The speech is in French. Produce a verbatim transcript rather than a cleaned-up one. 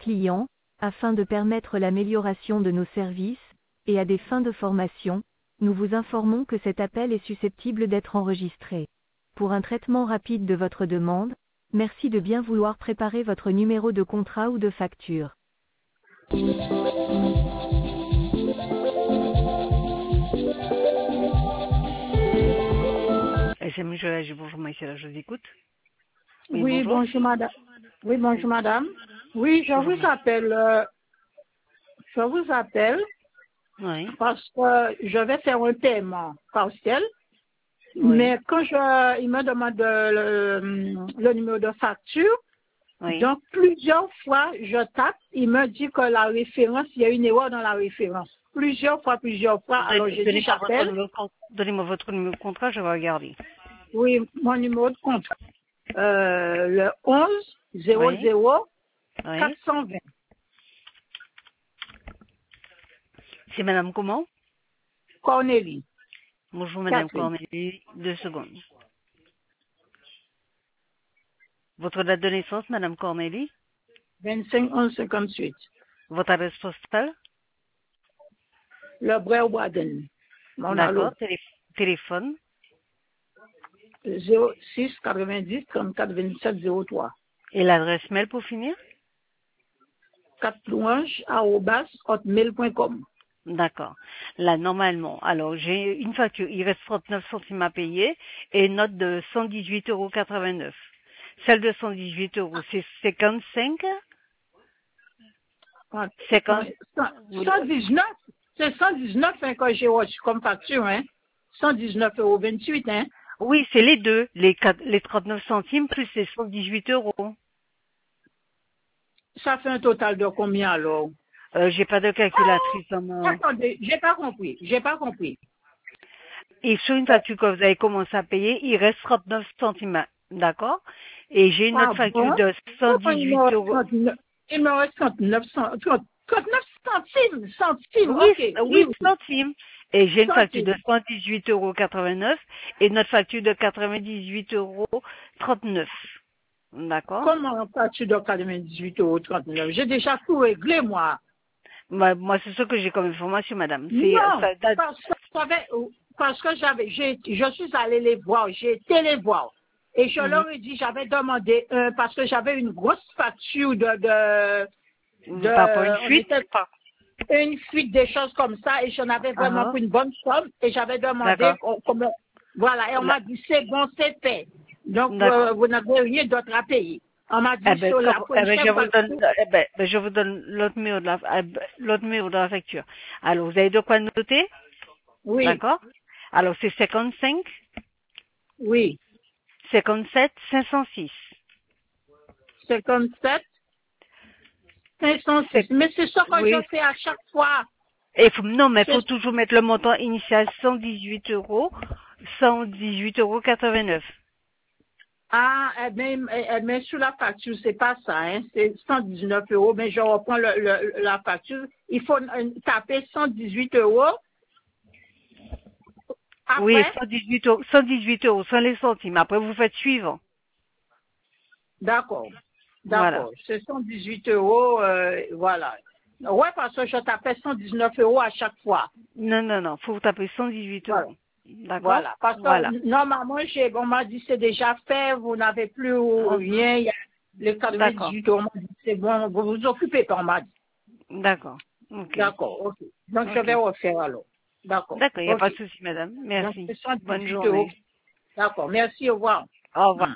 clients, afin de permettre l'amélioration de nos services, et à des fins de formation, nous vous informons que cet appel est susceptible d'être enregistré. Pour un traitement rapide de votre demande, merci de bien vouloir préparer votre numéro de contrat ou de facture. S M I Joël, bonjour Maïsela, je vous écoute. Oui, Oui, bonjour. bonjour madame. Oui, bonjour madame. Oui, je Bonjour, vous appelle, euh, je vous appelle Oui, parce que je vais faire un paiement partiel, oui, mais quand je, il me demande euh, le, le numéro de facture, oui. donc plusieurs fois je tape, il me dit que la référence, il y a une erreur dans la référence. Plusieurs fois, plusieurs fois, alors Donne- j'ai dit Donnez-moi votre j'appelle, numéro de compte. Donnez-moi votre numéro de contrat, je vais regarder. oui, mon numéro de compte, euh, le onze zéro Oui, zéro oui. quatre cent vingt. C'est Madame comment? Cornélie, Bonjour Madame Catherine. Cornélie, deux secondes. Votre date de naissance, Madame Cornélie? vingt-cinq onze cinquante-huit. Votre adresse postale? Le Bréau-Boisden. Mon D'accord. allô. Télé- téléphone? zéro six quatre-vingt-dix trente-quatre vingt-sept zéro trois. Et l'adresse mail pour finir? quatre louanges arobase hotmail point com. D'accord. Là, normalement, alors j'ai une facture, il reste trente-neuf centimes à payer et une note de cent dix-huit euros quatre-vingt-neuf. Celle de cent dix-huit euros, c'est cinquante-cinq? Ah, cinquante? ouais, cent dix-neuf, c'est cent dix-neuf hein, que j'ai reçu comme facture, hein. cent dix-neuf euros vingt-huit, hein. Oui, c'est les deux, les, quatre- les trente-neuf centimes plus les cent dix-huit euros. Ça fait un total de combien alors? Euh, j'ai pas de calculatrice dans Ah, mon... attendez, j'ai pas compris, j'ai pas compris. Et sur une Euh, facture que vous avez commencé à payer, il reste trente-neuf centimes, d'accord? Et j'ai une ah autre facture bon? de cent Pourquoi il me dix-huit reste euros. trente-neuf, il me reste trente-neuf, cent- trente, trente-neuf centimes, centimes, Oui, ok, oui, oui, oui, centimes. Et j'ai une facture de centimes. cent dix-huit euros quatre-vingt-neuf et notre facture de quatre-vingt-dix-huit euros trente-neuf. D'accord? Comment pas-tu de quatre-vingt-dix-huit euros trente-neuf? J'ai déjà tout réglé, moi. Moi, moi c'est ce que j'ai comme information, madame. C'est, Non, ça date... parce que j'avais, parce que j'avais, j'ai, je suis allée les voir, j'ai été les voir. Et je Mhm. leur ai dit, j'avais demandé un, parce que j'avais une grosse facture de, de, Par rapport à une de, on fuite? était, une fuite des choses comme ça, et j'en avais Ah, vraiment ah. pris une bonne somme, et j'avais demandé, D'accord. on- comment, voilà, et on Là- m'a dit, c'est bon, c'est fait. Donc, euh, D'accord. vous n'avez rien d'autre à payer. On m'a Eh dit, ben, sur la comme- eh ben, je prochaine vous donne, facture, eh ben, ben, je vous donne l'autre numéro de la, eh ben, l'autre numéro de la facture. Alors, vous avez de quoi noter? oui, D'accord? Alors, c'est cinquante-cinq, oui, cinquante-sept, cinq cent six. cinquante-sept, cinq cent six. C'est- Mais c'est ce que Oui. je fais à chaque fois. Et faut- non, mais il faut C'est- toujours mettre le montant initial cent dix-huit euros, cent dix-huit euros quatre-vingt-neuf. Ah, eh bien, eh, eh bien, sur la facture, c'est pas ça, hein. C'est cent dix-neuf euros, mais je reprends le, le- la facture. Il faut euh, taper cent dix-huit euros. Oui, Après, cent dix-huit euros, cent dix-huit euros, sans les centimes. Après, vous faites suivant. d'accord, Voilà. d'accord. C'est cent dix-huit euros, euh, voilà. Ouais, parce que je tapais cent dix-neuf euros à chaque fois. Non, non, non, faut vous taper cent dix-huit Voilà. euros. D'accord? Voilà. Parce Voilà. que normalement, j'ai, on m'a dit c'est déjà fait, vous n'avez plus Mhm. rien. Il y a les D'accord. quatre-vingt-dix-huit euros, on m'a dit c'est bon, vous vous occupez pas, on m'a dit. D'accord. Ok. D'accord, ok. Donc je Ok. vais refaire alors. D'accord, D'accord, il n'y a ok. pas de souci, madame. Donc Merci. c'est cent Bonne dix-huit euros. journée. D'accord, merci, au revoir. Au revoir. Hmm.